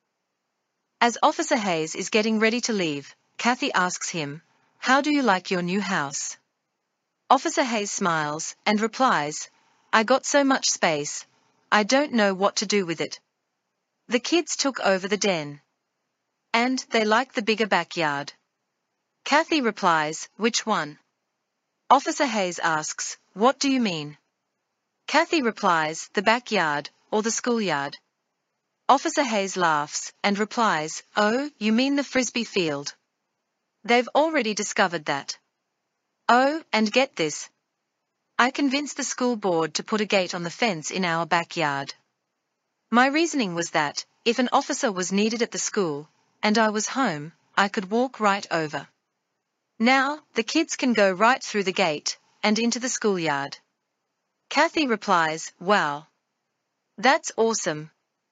As Officer Hayes is getting ready to leave, Kathy asks him, "How do you like your new house?" Officer Hayes smiles and replies, "I got so much space, I don't know what to do with it. The kids took over the den. And they like the bigger backyard." Kathy replies, "Which one?" Officer Hayes asks, "What do you mean?" Kathy replies, "The backyard, or the schoolyard." Officer Hayes laughs and replies, "Oh, you mean the frisbee field. They've already discovered that. Oh, and get this. I convinced the school board to put a gate on the fence in our backyard. My reasoning was that, if an officer was needed at the school, and I was home, I could walk right over. Now, the kids can go right through the gate, and into the schoolyard." Kathy replies, "Wow. That's awesome."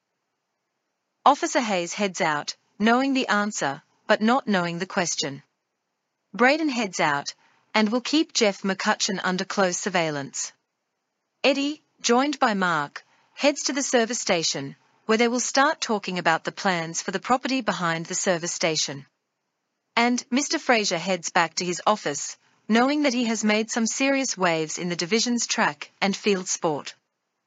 Officer Hayes heads out, knowing the answer, but not knowing the question. Braden heads out, and will keep Jeff McCutcheon under close surveillance. Eddie, joined by Mark, heads to the service station, where they will start talking about the plans for the property behind the service station. And Mr. Fraser heads back to his office, knowing that he has made some serious waves in the division's track and field sport.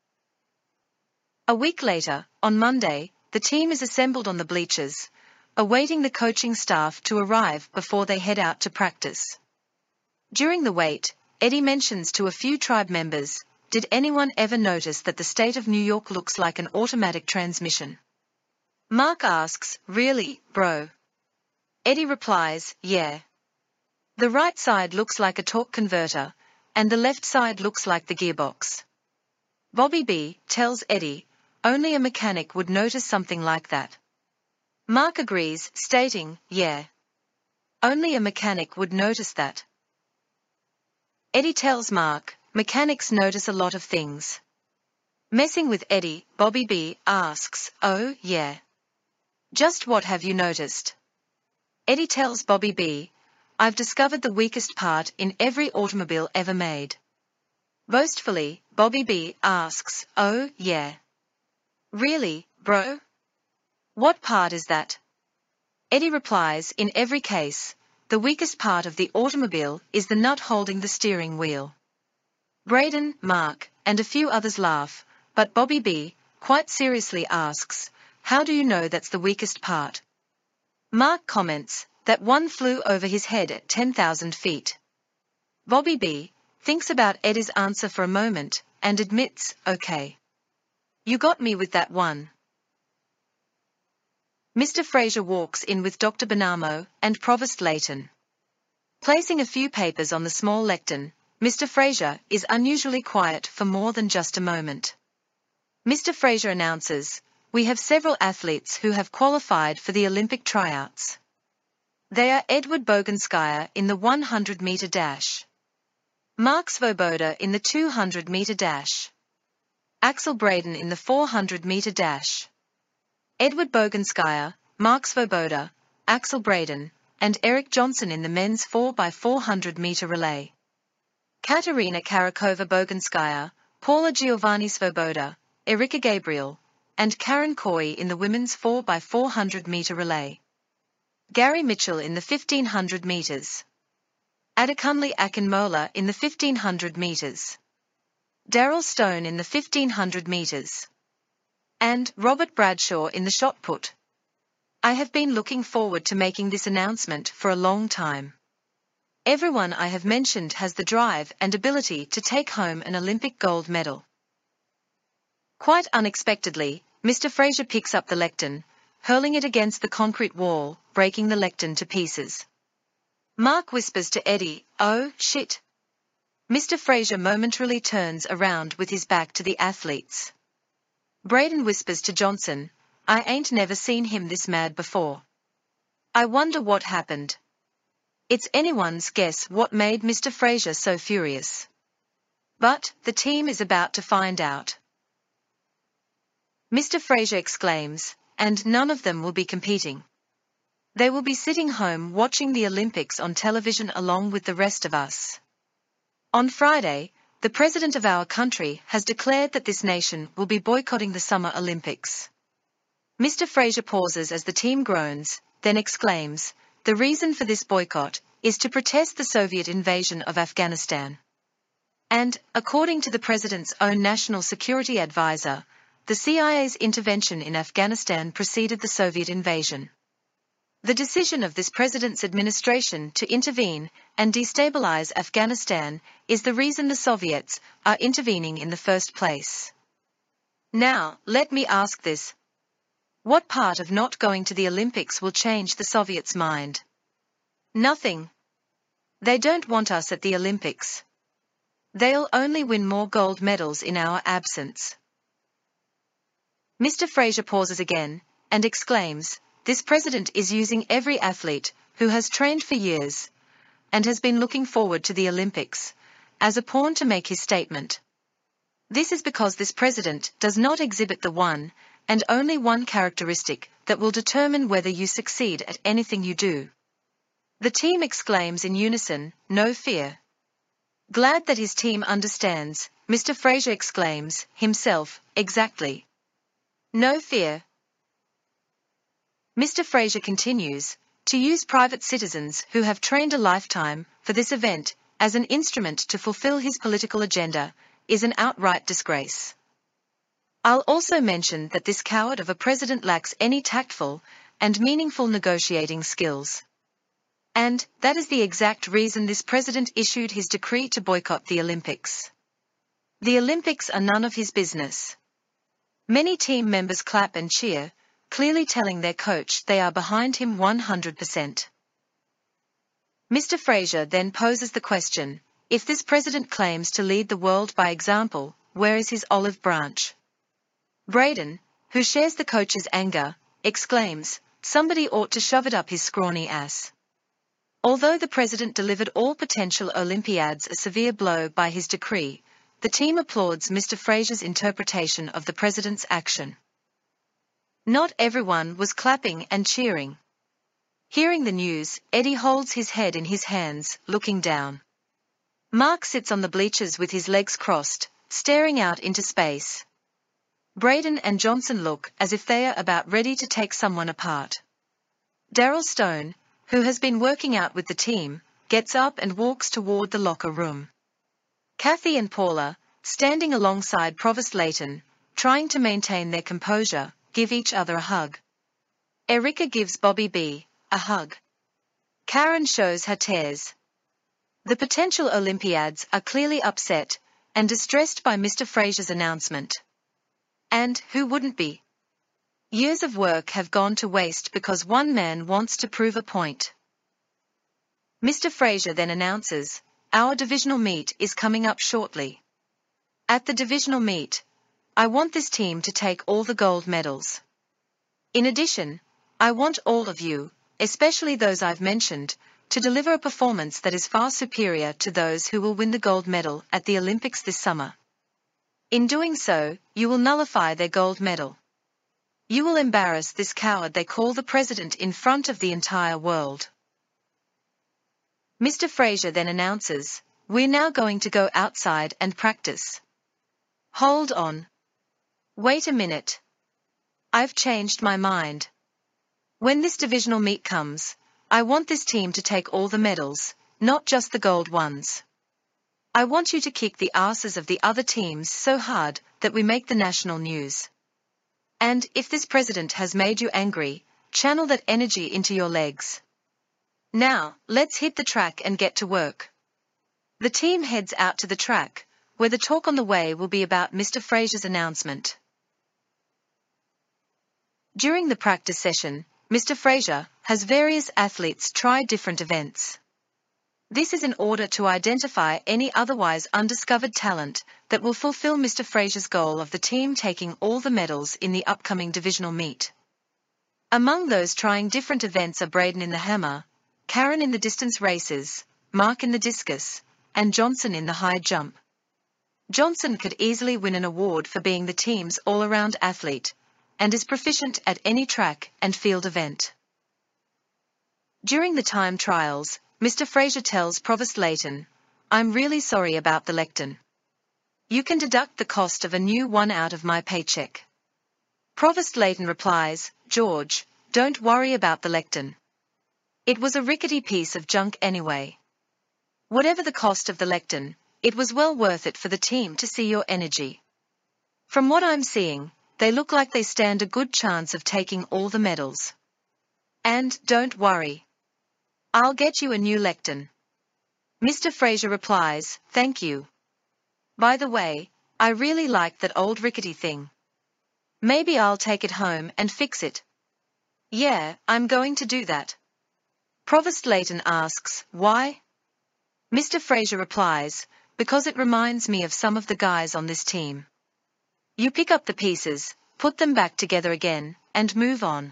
A week later, on Monday, the team is assembled on the bleachers, awaiting the coaching staff to arrive before they head out to practice. During the wait, Eddie mentions to a few tribe members, "Did anyone ever notice that the state of New York looks like an automatic transmission?" Mark asks, "Really, bro?" Eddie replies, "Yeah. The right side looks like a torque converter, and the left side looks like the gearbox." Bobby B. tells Eddie, "Only a mechanic would notice something like that." Mark agrees, stating, "Yeah. Only a mechanic would notice that." Eddie tells Mark, "Mechanics notice a lot of things." Messing with Eddie, Bobby B. asks, "Oh, yeah. Just what have you noticed?" Eddie tells Bobby B., "I've discovered the weakest part in every automobile ever made." Boastfully, Bobby B. asks, "Oh, yeah. Really, bro? What part is that?" Eddie replies, "In every case, the weakest part of the automobile is the nut holding the steering wheel." Braden, Mark, and a few others laugh, but Bobby B. quite seriously asks, "How do you know that's the weakest part?" Mark comments, "That one flew over his head at 10,000 feet. Bobby B. thinks about Eddie's answer for a moment, and admits, "Okay. You got me with that one." Mr. Fraser walks in with Dr. Benamo and Provost Layton. Placing a few papers on the small lectern, Mr. Fraser is unusually quiet for more than just a moment. Mr. Fraser announces, "We have several athletes who have qualified for the Olympic tryouts. They are Edward Boganskaya in the 100-meter dash, Mark Svoboda in the 200-meter dash, Axel Braden in the 400-meter dash, Edward Boganskaya, Mark Svoboda, Axel Braden, and Eric Johnson in the men's 4x400-meter relay. Katerina Karakova-Boganskaya, Paula Giovanni Svoboda, Erika Gabriel, and Karen Coy in the women's 4x400-meter relay. Gary Mitchell in the 1500 meters. Adekunle Akinmola in the 1500 meters. Daryl Stone in the 1500 meters. And Robert Bradshaw in the shot put. I have been looking forward to making this announcement for a long time. Everyone I have mentioned has the drive and ability to take home an Olympic gold medal. Quite unexpectedly, Mr. Fraser picks up the lectern, hurling it against the concrete wall, breaking the lectern to pieces. Mark whispers to Eddie, "Oh, shit." Mr. Fraser momentarily turns around with his back to the athletes. Braden whispers to Johnson, "I ain't never seen him this mad before. I wonder what happened." It's anyone's guess what made Mr. Fraser so furious. But the team is about to find out. Mr. Fraser exclaims, and none of them will be competing. They will be sitting home watching the Olympics on television along with the rest of us. On Friday, the president of our country has declared that this nation will be boycotting the Summer Olympics. Mr. Fraser pauses as the team groans, then exclaims, "The reason for this boycott is to protest the Soviet invasion of Afghanistan." And, according to the president's own national security advisor, the CIA's intervention in Afghanistan preceded the Soviet invasion. The decision of this president's administration to intervene and destabilize Afghanistan is the reason the Soviets are intervening in the first place. Now, let me ask this. What part of not going to the Olympics will change the Soviets' mind? Nothing. They don't want us at the Olympics. They'll only win more gold medals in our absence. Mr. Fraser pauses again, and exclaims, "This president is using every athlete who has trained for years and has been looking forward to the Olympics as a pawn to make his statement. This is because this president does not exhibit the one and only one characteristic that will determine whether you succeed at anything you do." The team exclaims in unison, "No fear." Glad that his team understands, Mr. Fraser exclaims, himself, "Exactly. No fear." Mr. Fraser continues, "To use private citizens who have trained a lifetime for this event as an instrument to fulfill his political agenda is an outright disgrace. I'll also mention that this coward of a president lacks any tactful and meaningful negotiating skills. And that is the exact reason this president issued his decree to boycott the Olympics. The Olympics are none of his business." Many team members clap and cheer, clearly telling their coach they are behind him 100%. Mr. Fraser then poses the question, if this president claims to lead the world by example, where is his olive branch? Braden, who shares the coach's anger, exclaims, "Somebody ought to shove it up his scrawny ass." Although the president delivered all potential Olympiads a severe blow by his decree, the team applauds Mr. Fraser's interpretation of the president's action. Not everyone was clapping and cheering. Hearing the news, Eddie holds his head in his hands, looking down. Mark sits on the bleachers with his legs crossed, staring out into space. Braden and Johnson look as if they are about ready to take someone apart. Daryl Stone, who has been working out with the team, gets up and walks toward the locker room. Kathy and Paula, standing alongside Provost Layton, trying to maintain their composure, give each other a hug. Erika gives Bobby B. a hug. Karen shows her tears. The potential Olympiads are clearly upset and distressed by Mr. Fraser's announcement. And who wouldn't be? Years of work have gone to waste because one man wants to prove a point. Mr. Fraser then announces, "Our divisional meet is coming up shortly. At the divisional meet, I want this team to take all the gold medals. In addition, I want all of you, especially those I've mentioned, to deliver a performance that is far superior to those who will win the gold medal at the Olympics this summer. In doing so, you will nullify their gold medal. You will embarrass this coward they call the president in front of the entire world. Mr. Fraser then announces, "We're now going to go outside and practice." Hold on. Wait a minute. I've changed my mind. When this divisional meet comes, I want this team to take all the medals, not just the gold ones. I want you to kick the asses of the other teams so hard that we make the national news. And if this president has made you angry, channel that energy into your legs. Now, let's hit the track and get to work. The team heads out to the track, where the talk on the way will be about Mr. Fraser's announcement. During the practice session, Mr. Fraser has various athletes try different events. This is in order to identify any otherwise undiscovered talent that will fulfill Mr. Fraser's goal of the team taking all the medals in the upcoming divisional meet. Among those trying different events are Braden in the hammer, Karen in the distance races, Mark in the discus, and Johnson in the high jump. Johnson could easily win an award for being the team's all-around athlete, and is proficient at any track and field event. During the time trials, Mr. Fraser tells Provost Layton, "I'm really sorry about the lectern. You can deduct the cost of a new one out of my paycheck." Provost Layton replies, "George, don't worry about the lectern. It was a rickety piece of junk anyway. Whatever the cost of the lectern, it was well worth it for the team to see your energy. From what I'm seeing, they look like they stand a good chance of taking all the medals. And don't worry. I'll get you a new lectern." Mr. Fraser replies, "Thank you. By the way, I really like that old rickety thing. Maybe I'll take it home and fix it." "Yeah, I'm going to do that." Provost Layton asks, "Why?" Mr. Fraser replies, "Because it reminds me of some of the guys on this team. You pick up the pieces, put them back together again, and move on."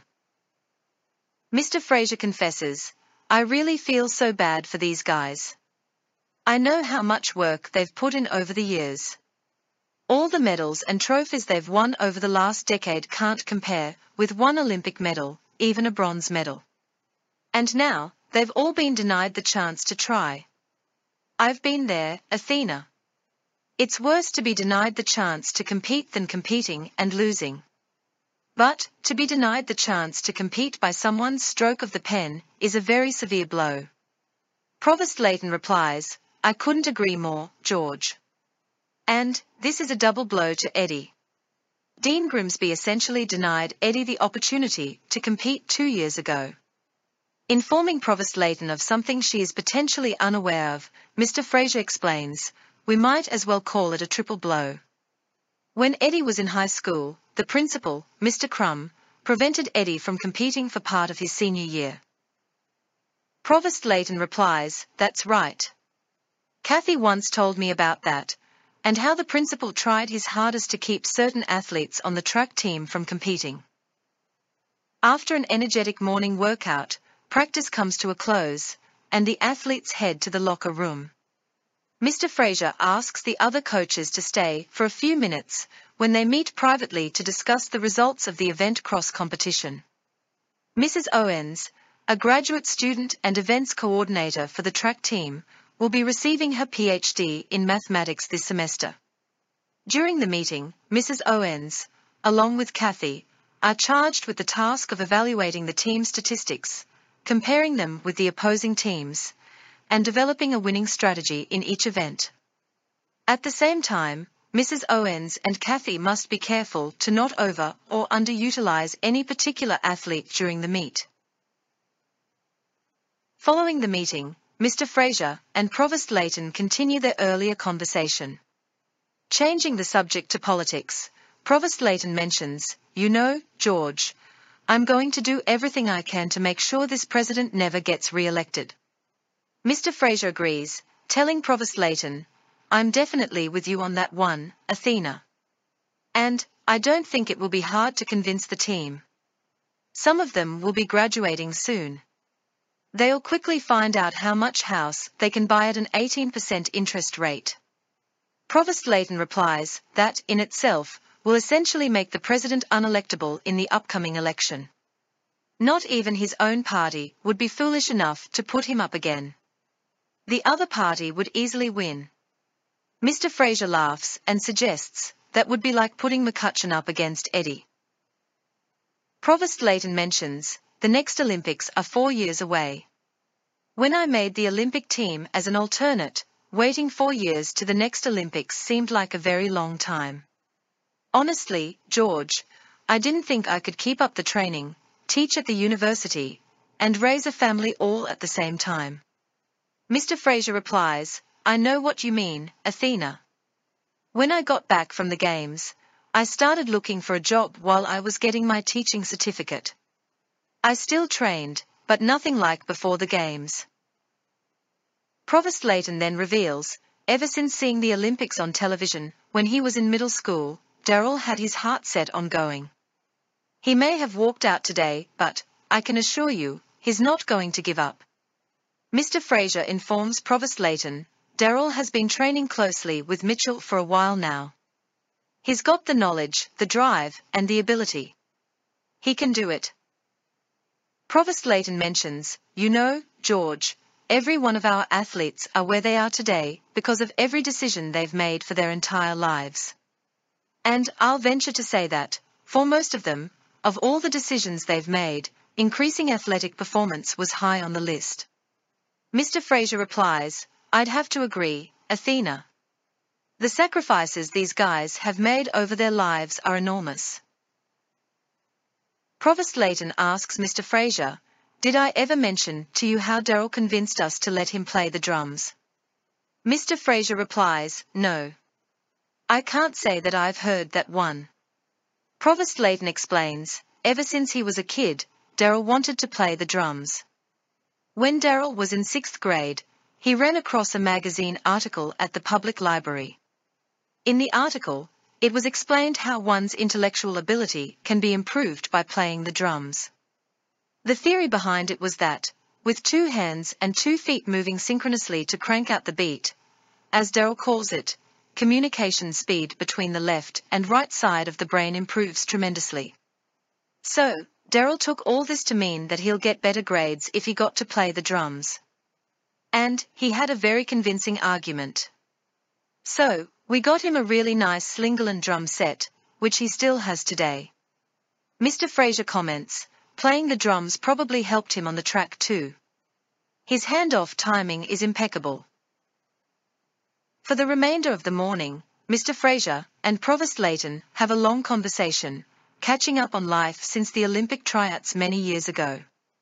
Mr. Fraser confesses, "I really feel so bad for these guys. I know how much work they've put in over the years. All the medals and trophies they've won over the last decade can't compare with one Olympic medal, even a bronze medal. And now, they've all been denied the chance to try. I've been there, Athena. It's worse to be denied the chance to compete than competing and losing. But, to be denied the chance to compete by someone's stroke of the pen is a very severe blow." Provost Layton replies, "I couldn't agree more, George. And, this is a double blow to Eddie. Dean Grimsby essentially denied Eddie the opportunity to compete 2 years ago." Informing Provost Layton of something she is potentially unaware of, Mr. Fraser explains, "We might as well call it a triple blow. When Eddie was in high school, the principal, Mr. Crum, prevented Eddie from competing for part of his senior year." Provost Layton replies, "That's right. Kathy once told me about that, and how the principal tried his hardest to keep certain athletes on the track team from competing." After an energetic morning workout, practice comes to a close, and the athletes head to the locker room. Mr. Fraser asks the other coaches to stay for a few minutes when they meet privately to discuss the results of the event cross competition. Mrs. Owens, a graduate student and events coordinator for the track team, will be receiving her PhD in mathematics this semester. During the meeting, Mrs. Owens, along with Kathy, are charged with the task of evaluating the team statistics, comparing them with the opposing teams, and developing a winning strategy in each event. At the same time, Mrs. Owens and Kathy must be careful to not over or underutilize any particular athlete during the meet. Following the meeting, Mr. Fraser and Provost Layton continue their earlier conversation. Changing the subject to politics, Provost Layton mentions, "You know, George, I'm going to do everything I can to make sure this president never gets re-elected." Mr. Fraser agrees, telling Provost Layton, "I'm definitely with you on that one, Athena. And, I don't think it will be hard to convince the team. Some of them will be graduating soon. They'll quickly find out how much house they can buy at an 18% interest rate." Provost Layton replies, "That, in itself, will essentially make the president unelectable in the upcoming election. Not even his own party would be foolish enough to put him up again. The other party would easily win. Mr. Fraser laughs and suggests that would be like putting McCutcheon up against Eddie. Provost Leighton mentions, the next Olympics are 4 years away. When I made the Olympic team as an alternate, waiting 4 years to the next Olympics seemed like a very long time. Honestly, George, I didn't think I could keep up the training, teach at the university, and raise a family all at the same time. Mr. Fraser replies, I know what you mean, Athena. When I got back from the games, I started looking for a job while I was getting my teaching certificate. I still trained, but nothing like before the games. Provost Leighton then reveals, ever since seeing the Olympics on television, when he was in middle school, Daryl had his heart set on going. He may have walked out today, but, I can assure you, he's not going to give up. Mr. Fraser informs Provost Leighton, Daryl has been training closely with Mitchell for a while now. He's got the knowledge, the drive, and the ability. He can do it. Provost Leighton mentions, you know, George, every one of our athletes are where they are today because of every decision they've made for their entire lives. And I'll venture to say that, for most of them, of all the decisions they've made, increasing athletic performance was high on the list. Mr. Fraser replies, I'd have to agree, Athena. The sacrifices these guys have made over their lives are enormous. Provost Leighton asks Mr. Fraser, did I ever mention to you how Daryl convinced us to let him play the drums? Mr. Fraser replies, no. I can't say that I've heard that one. Provost Leighton explains, ever since he was a kid, Daryl wanted to play the drums. When Daryl was in 6th grade, he ran across a magazine article at the public library. In the article, it was explained how one's intellectual ability can be improved by playing the drums. The theory behind it was that, with 2 hands and 2 feet moving synchronously to crank out the beat, as Daryl calls it, communication speed between the left and right side of the brain improves tremendously. So, Daryl took all this to mean that he'll get better grades if he got to play the drums. And he had a very convincing argument. So, we got him a really nice Slingerland drum set, which he still has today. Mr. Fraser comments, playing the drums probably helped him on the track too. His handoff timing is impeccable. For the remainder of the morning, Mr. Fraser and Provost Leighton have a long conversation, catching up on life since the Olympic tryouts many years ago.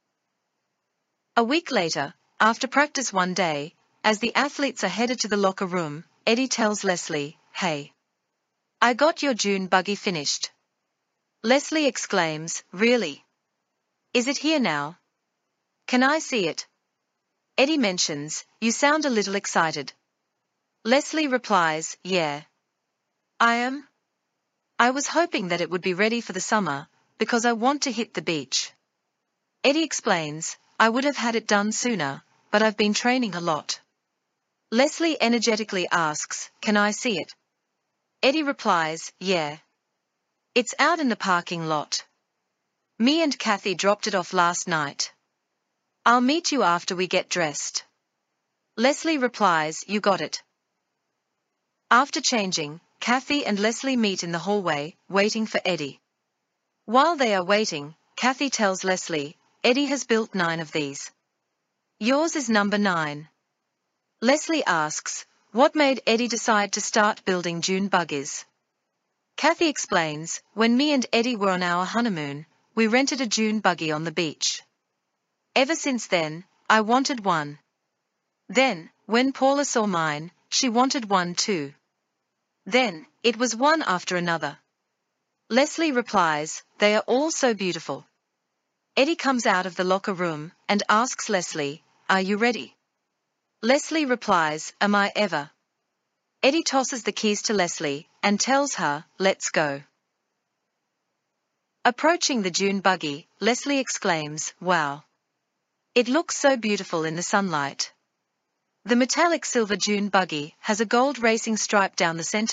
A week later, after practice one day, as the athletes are headed to the locker room, Eddie tells Leslie, hey, I got your dune buggy finished. Leslie exclaims, really? Is it here now? Can I see it? Eddie mentions, you sound a little excited. Leslie replies, yeah. I am. I was hoping that it would be ready for the summer, because I want to hit the beach. Eddie explains, I would have had it done sooner, but I've been training a lot. Leslie energetically asks, can I see it? Eddie replies, yeah. It's out in the parking lot. Me and Kathy dropped it off last night. I'll meet you after we get dressed. Leslie replies, you got it. After changing, Kathy and Leslie meet in the hallway, waiting for Eddie. While they are waiting, Kathy tells Leslie, Eddie has built 9 of these. Yours is number 9. Leslie asks, what made Eddie decide to start building dune buggies? Kathy explains, when me and Eddie were on our honeymoon, we rented a dune buggy on the beach. Ever since then, I wanted one. Then, when Paula saw mine, she wanted one too. Then, it was one after another. Leslie replies, they are all so beautiful. Eddie comes out of the locker room and asks Leslie, are you ready? Leslie replies, am I ever? Eddie tosses the keys to Leslie and tells her, let's go. Approaching the dune buggy, Leslie exclaims, wow. It looks so beautiful in the sunlight. The metallic silver dune buggy has a gold racing stripe down the center,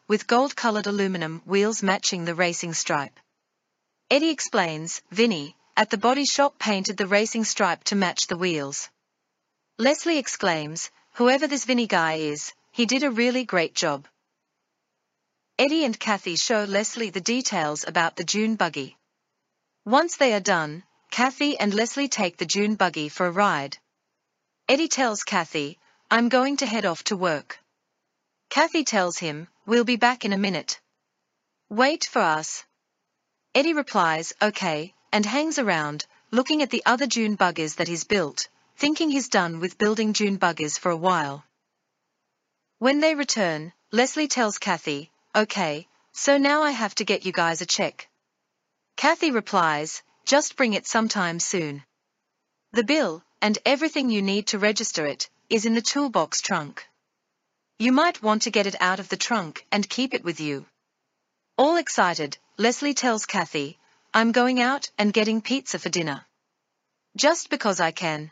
with gold-colored aluminum wheels matching the racing stripe. Eddie explains, Vinny, at the body shop painted the racing stripe to match the wheels. Leslie exclaims, whoever this Vinny guy is, he did a really great job. Eddie and Kathy show Leslie the details about the dune buggy. Once they are done, Kathy and Leslie take the dune buggy for a ride. Eddie tells Kathy, I'm going to head off to work. Kathy tells him, we'll be back in a minute. Wait for us. Eddie replies, okay, and hangs around, looking at the other dune buggies that he's built, thinking he's done with building dune buggies for a while. When they return, Leslie tells Kathy, okay, so now I have to get you guys a check. Kathy replies, just bring it sometime soon. The bill, and everything you need to register it, is in the toolbox trunk. You might want to get it out of the trunk and keep it with you. All excited, Leslie tells Kathy, I'm going out and getting pizza for dinner. Just because I can.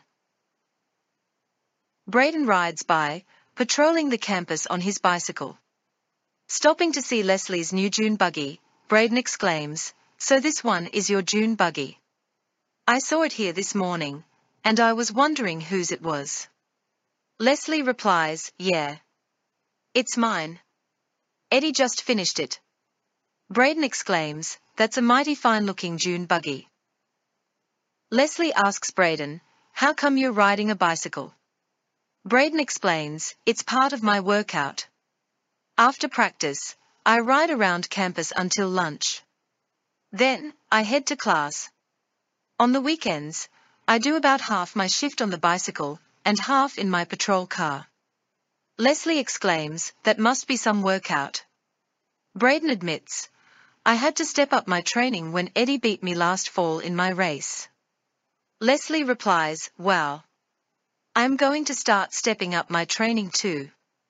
Brayden rides by, patrolling the campus on his bicycle. Stopping to see Leslie's new dune buggy, Brayden exclaims, so this one is your dune buggy. I saw it here this morning, and I was wondering whose it was. Leslie replies, yeah. It's mine. Eddie just finished it. Brayden exclaims, that's a mighty fine-looking dune buggy. Leslie asks Brayden, how come you're riding a bicycle? Brayden explains, it's part of my workout. After practice, I ride around campus until lunch. Then, I head to class. On the weekends, I do about half my shift on the bicycle, and half in my patrol car. Leslie exclaims, that must be some workout. Brayden admits, I had to step up my training when Eddie beat me last fall in my race. Leslie replies, wow. I'm going to start stepping up my training too.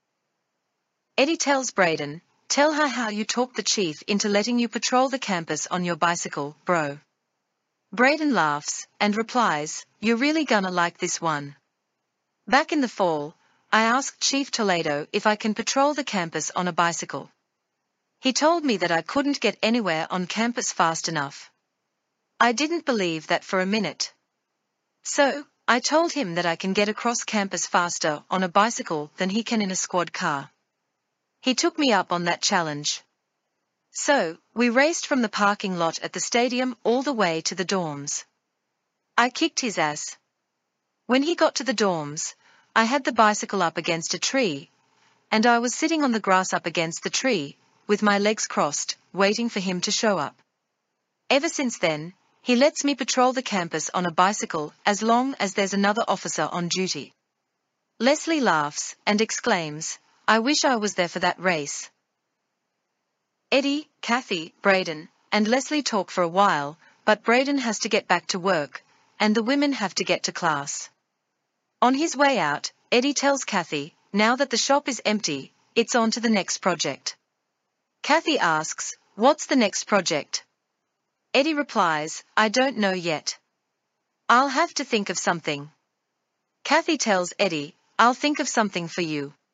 Eddie tells Brayden, tell her how you talked the chief into letting you patrol the campus on your bicycle, bro. Brayden laughs, and replies, you're really gonna like this one. Back in the fall, I asked Chief Toledo if I can patrol the campus on a bicycle. He told me that I couldn't get anywhere on campus fast enough. I didn't believe that for a minute. So, I told him that I can get across campus faster on a bicycle than he can in a squad car. He took me up on that challenge. So, we raced from the parking lot at the stadium all the way to the dorms. I kicked his ass. When he got to the dorms, I had the bicycle up against a tree, and I was sitting on the grass up against the tree, with my legs crossed, waiting for him to show up. Ever since then, he lets me patrol the campus on a bicycle as long as there's another officer on duty. Leslie laughs and exclaims, I wish I was there for that race. Eddie, Kathy, Brayden, and Leslie talk for a while, but Brayden has to get back to work, and the women have to get to class. On his way out, Eddie tells Kathy, now that the shop is empty, it's on to the next project. Kathy asks, what's the next project? Eddie replies, I don't know yet. I'll have to think of something. Kathy tells Eddie, I'll think of something for you.